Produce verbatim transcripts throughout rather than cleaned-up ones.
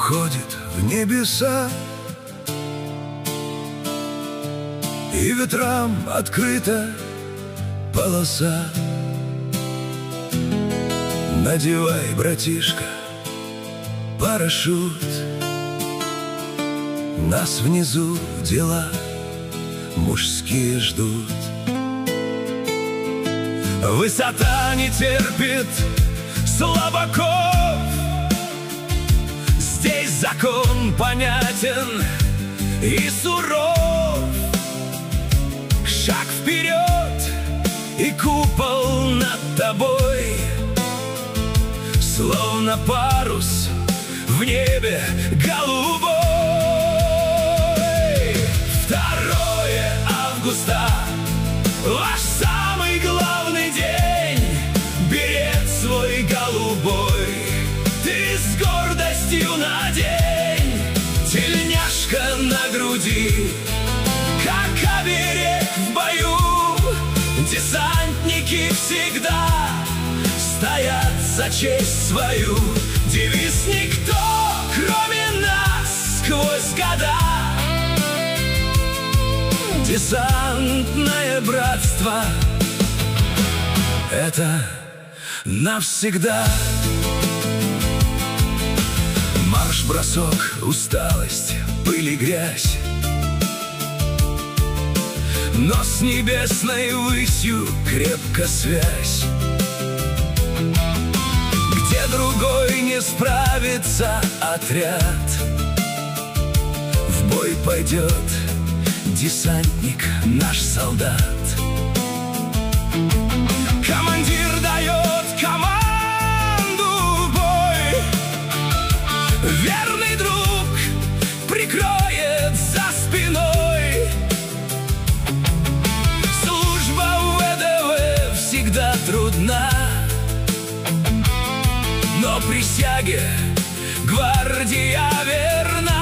уходит в небеса, и ветрам открыта полоса. Надевай, братишка, парашют, нас внизу дела мужские ждут. Высота не терпит слабаков, здесь закон понятен и суров. Шаг вперед, и купол над тобой, словно парус в небе голубой. Второе августа, ваш самый главный день. Берет свой голубой ты с гордостью надень. Тельняшка на груди, как оберег в бою. Десантники всегда стоят за честь свою. Девиз никто, кроме нас, сквозь года. Десантное братство — это навсегда. Марш-бросок, усталость, пыль и грязь, но с небесной высью крепко связь. Где другой не справится отряд, в бой пойдет десантник, наш солдат. Командир дает команду в бой, верный друг прикроет за спиной. Служба в ВДВ всегда трудна, но присяге гвардия верна.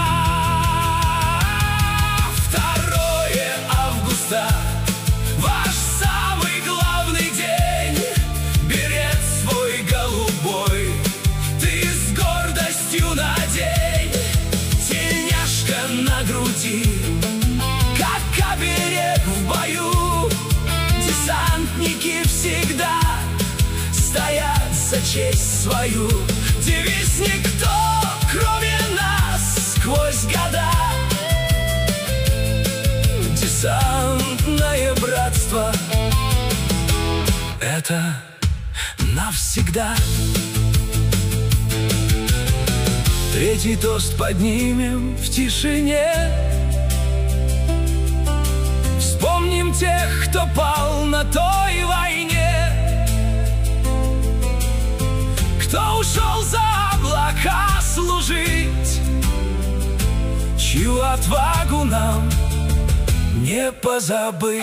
Второе августа, ваш самый главный день. Берет свой голубой ты с гордостью надень. Тельняшка на груди, как оберег в бою. Десантники всегда стоят за честь свою. Девиз никто, кроме нас, сквозь года. Десантное братство — это навсегда. Третий тост поднимем в тишине. Вспомним тех, кто пал на той войне, кто ушел за облака служить, чью отвагу нам не позабыть.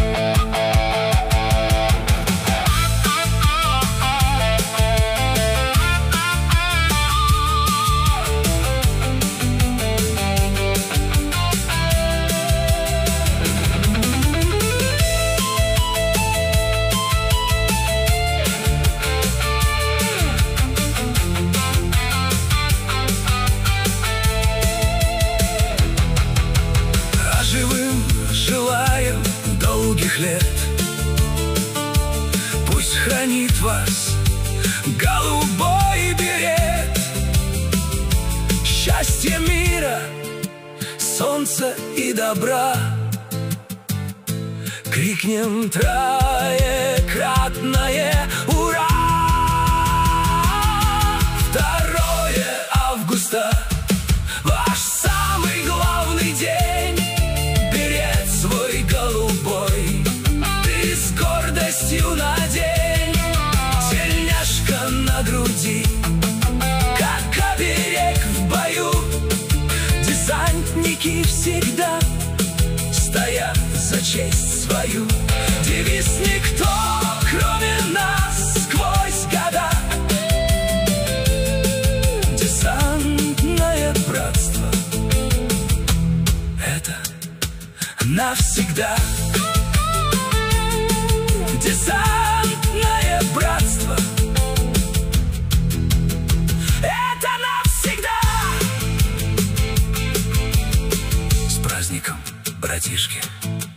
Желаем долгих лет, пусть хранит вас голубой берет. Счастья, мира, солнца и добра. Крикнем троекратное ура! Второе августа, ваш самый главный день. Берет свой голубой ты с гордостью надень. Тельняшка на груди, как оберег в бою. Десантники всегда стоят за честь свою. Девиз никто, кроме нас, сквозь года. Десантное братство — это навсегда. Десантное братство — это навсегда. братишки.